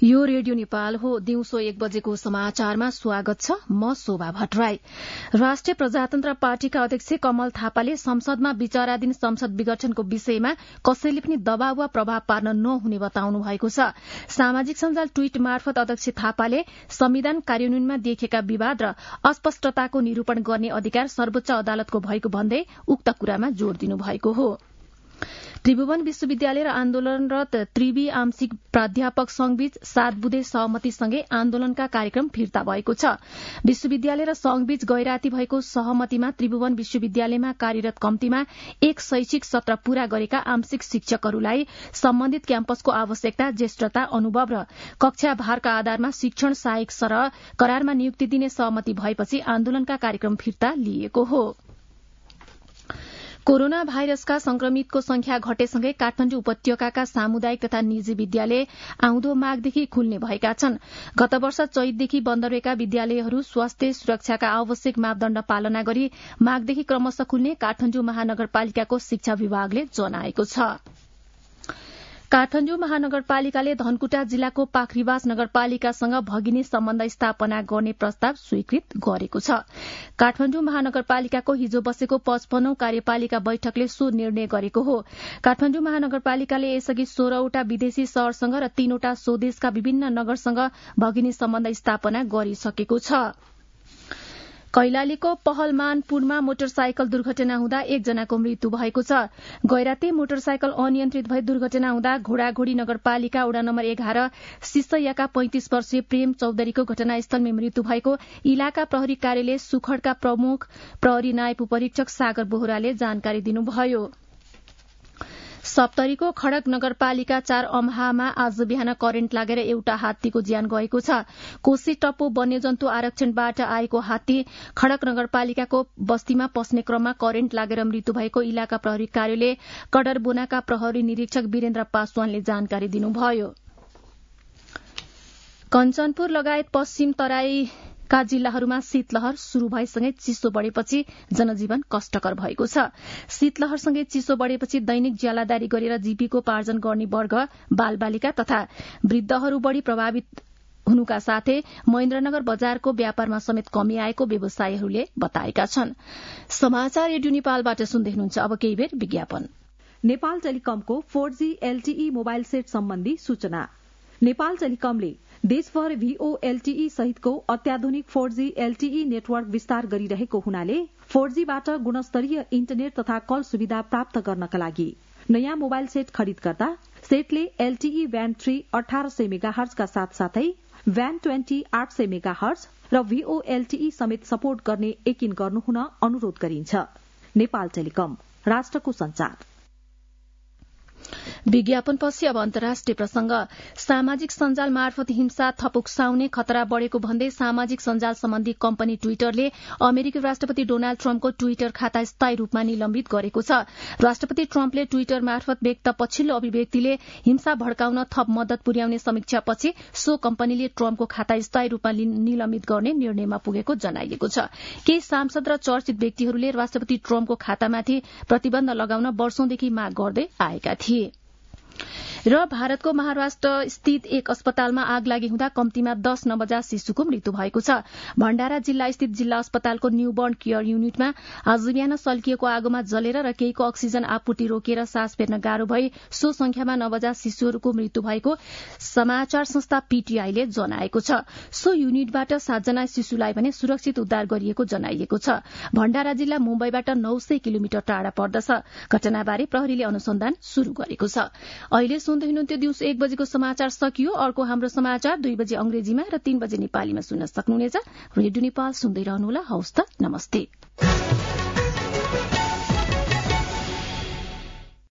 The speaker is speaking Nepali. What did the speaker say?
यो रेडियो नेपाल हो। दिउँसो 1 बजेको समाचारमा स्वागत छ। म शोभा भट्टराई। राष्ट्रिय प्रजातन्त्र पार्टीका अध्यक्ष कमल थापाले संसदमा विचाराधीन संसद विघटनको विषयमा कसैले पनि दबाव वा प्रभाव पार्न नहुने बताउनु भएको छ। सामाजिक सञ्जाल ट्वीट मार्फत अध्यक्ष थापाले संविधान कार्यान्वयनमा देखिएका विवाद र अस्पष्टताको निरूपण गर्ने अधिकार सर्वोच्च अदालतको भएको भन्दै उक्त कुरामा जोड़ दिनु भएको हो। त्रिभुवन विश्वविद्यालय र आन्दोलनरत त्रिवी आंशिक प्राध्यापक संघबीच 7 बुँदे सहमतिसँगै आन्दोलनका कार्यक्रम फिर्ता भएको छ। विश्वविद्यालय र संघबीच गैराती भएको सहमतिमा त्रिभुवन विश्वविद्यालयमा कार्यरत कम्तीमा 1 शैक्षिक सत्र पूरा गरेका आंशिक शिक्षकहरूलाई सम्बन्धित क्याम्पसको आवश्यकता, ज्येष्ठता, अनुभव र कक्षा भारका आधारमा शिक्षण सहायक सरह करारमा नियुक्ति दिने सहमति भएपछि आन्दोलनका कार्यक्रम फिर्ता लिएको हो। कोरोना भाइरसका संक्रमितको संख्या घटेसँगै काठमाडौँ उपत्यकाका सामुदायिक तथा निजी विद्यालय आउँदो माघदेखि खुल्ने भएका छन्। गत वर्ष चैतदेखि बन्द रहेका विद्यालयहरू स्वास्थ्य सुरक्षाका आवश्यक मापदण्ड पालना गरी माघदेखि क्रमशः खुल्ने काठमाडौँ महानगरपालिकाको शिक्षा विभागले जनाएको छ। काठमाडौँ महानगरपालिकाले धनकुटा जिल्लाको पाखरीबास नगरपालिकासँग भगिनी सम्बन्ध स्थापना गर्ने प्रस्ताव स्वीकृत गरेको छ। काठमाडौँ महानगरपालिकाको हिजो बसेको 55औं कार्यपालिका बैठकले सो निर्णय गरेको हो। काठमाडौँ महानगरपालिकाले यसअघि 16वटा विदेशी शहरसँग र 3वटा स्वदेशका विभिन्न नगरसँग भगिनी सम्बन्ध स्थापना गरिसकेको छ। कैलालीको पहलमानपुरमा मोटरसाइकल दुर्घटना हुँदा 1 जनाको मृत्यु भएको छ। गैराते मोटरसाइकल अनियन्त्रित भई दुर्घटना हुँदा घोडाघोडी नगरपालिका वडा नम्बर 11 सिसैयाका 35 वर्षीय प्रेम चौधरीको घटनास्थलमै मृत्यु भएको इलाका प्रहरी कार्यालय सुखडका प्रमुख प्रहरी नायब उपरीक्षक सागर बोहराले जानकारी दिनुभयो। सप्तरीको खड़क नगरपालिका 4 अमहामा आज बिहान करेन्ट लागेर एउटा हात्तीको ज्यान गएको छ। कोशी टप्पो वन्यजन्तु आरक्षणबाट आएको हात्ती खड़क नगरपालिकाको बस्तीमा पस्ने क्रममा करेन्ट लागेर मृत्यु भएको इलाका प्रहरी कार्यालय कडरबोनाका प्रहरी निरीक्षक वीरेन्द्र पासवानले जानकारी दिनुभयो। कञ्चनपुर लगायत पश्चिम तराईका जिल्लाहरूमा शीतलहर शुरू भएसँगै चिसो बढ़ेपछि जनजीवन कष्टकर भएको छ। शीतलहरसँगै चिसो बढ़ेपछि दैनिक ज्यालादारी गरेर जीविकोपार्जन गर्ने वर्ग, बालबालिका तथा वृद्धहरू बढ़ी प्रभावित हुनुका साथै महेन्द्रनगर बजारको व्यापारमा समेत कमी आएको व्यवसायीहरूले बताएका छन्। समाचार रेडियो नेपालबाट सुन्दै हुनुहुन्छ। अब केही बेर विज्ञापन। नेपाल टेलिकमको 4G LTE मोबाइल सेट सम्बन्धी सूचना। नेपाल टेलिकमले देशभर VOLTE सहितको अत्याधुनिक 4G LTE नेटवर्क विस्तार गरिरहेको हुनाले 4Gबाट गुणस्तरीय इन्टरनेट तथा कल सुविधा प्राप्त गर्नका लागि नयाँ मोबाइल सेट खरिद गर्दा सेटले LTE ब्यान्ड 3 1800 मेगाहर्ज का साथसाथै ब्यान्ड 20 800 मेगाहर्ज र VOLTE समेत सपोर्ट गर्ने यकिन गर्नुहुन अनुरोध गरिन्छ। नेपाल टेलिकम, राष्ट्रको संचार। विज्ञापनपछि अब अन्तर्राष्ट्रिय प्रसंग। सामाजिक सञ्जाल मार्फत हिंसा थप उक्साउने खतरा बढ़ेको भन्दै सामाजिक सञ्जाल सम्बन्धी कम्पनी ट्विटरले अमेरिकी राष्ट्रपति डोनाल्ड ट्रम्पको ट्विटर खाता स्थायी रूपमा निलम्बित गरेको छ। राष्ट्रपति ट्रम्पले ट्विटर मार्फत व्यक्त पछिल्लो अभिव्यक्तिले हिंसा भड्काउन थप मद्दत पुर्याउने समीक्षापछि सो कम्पनीले ट्रम्पको खाता स्थायी रूपमा निलम्बित गर्ने निर्णयमा पुगेको जनाइएको छ। केही सांसद र चर्चित व्यक्तिहरूले राष्ट्रपति ट्रम्पको खातामाथि प्रतिबन्ध लगाउन वर्षौंदेखि माग गर्दै आएका थिए। र भारतको महाराष्ट्र स्थित एक अस्पतालमा आग लागि हुँदा कम्तीमा 10 नवजात शिशुको मृत्यु भएको छ। भण्डारा जिल्ला स्थित जिल्ला अस्पतालको न्यूबर्न केयर युनिटमा आज बिहान सल्किएको आगोमा जलेर र केहीको अक्सिजन आपूर्ति रोकिएर सास फेर्न गाह्रो भई सो संख्यामा नवजात शिशुहरूको मृत्यु भएको समाचार संस्था PTIले जनाएको छ। सो युनिटबाट 7 जना शिशुलाई भने सुरक्षित उद्धार गरिएको जनाइएको छ। भण्डारा जिल्ला मुम्बईबाट 900 किलोमिटर टाढा पर्दछ। घटनाबारे प्रहरीले अनुसन्धान शुरू गरेको छ। अहिले सुन्दै हुनुहुन्थ्यो दिउँसो 1 बजेको समाचार सकियो। अर्को हाम्रो समाचार 2 बजे अंग्रेजीमा र 3 बजे नेपालीमा सुन्न सक्नुहुनेछ। रेडियो नेपाल सुन्दै रहनुहोला। हवस् त, नमस्ते।